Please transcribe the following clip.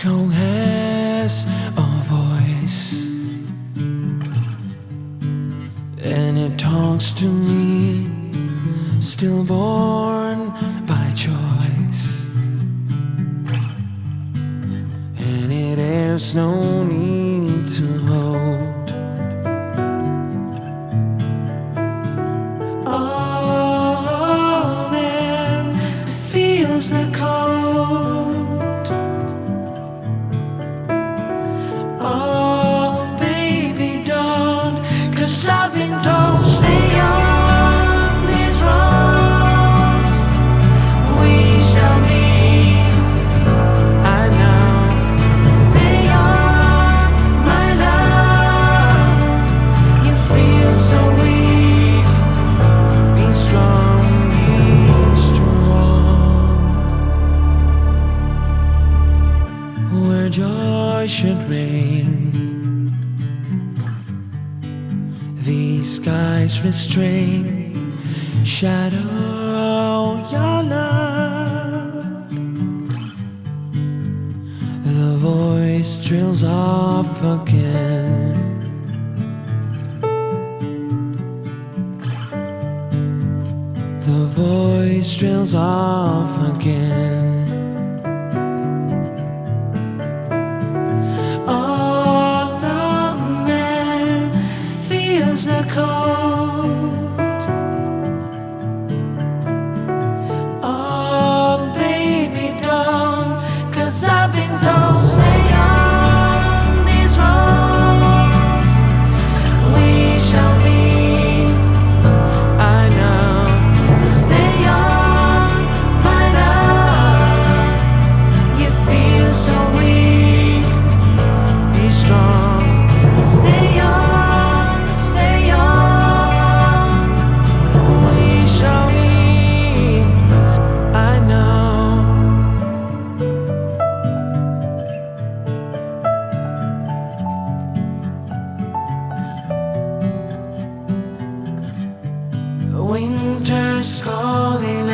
cold has a voice, and it talks to me, stillborn by choice, and it has no need to hold. Oh man, it feels the cold. Oh baby, don't, 'cause I've been told stay on these roads, we shall meet. I know. Stay on, my love. You feel so weak. Be strong, be strong. Where joy should reign, these skies restrain. Shadow your love. The voice trails off again. The voice trails off again. Oh, the man feels the cold. Oh, baby, don't, 'cause I've been told stay on these roads, we shall meet. I know. Stay on, my love. You feel so weak. Be strong. Stay on, stay on. We shall meet. I know. Winter's calling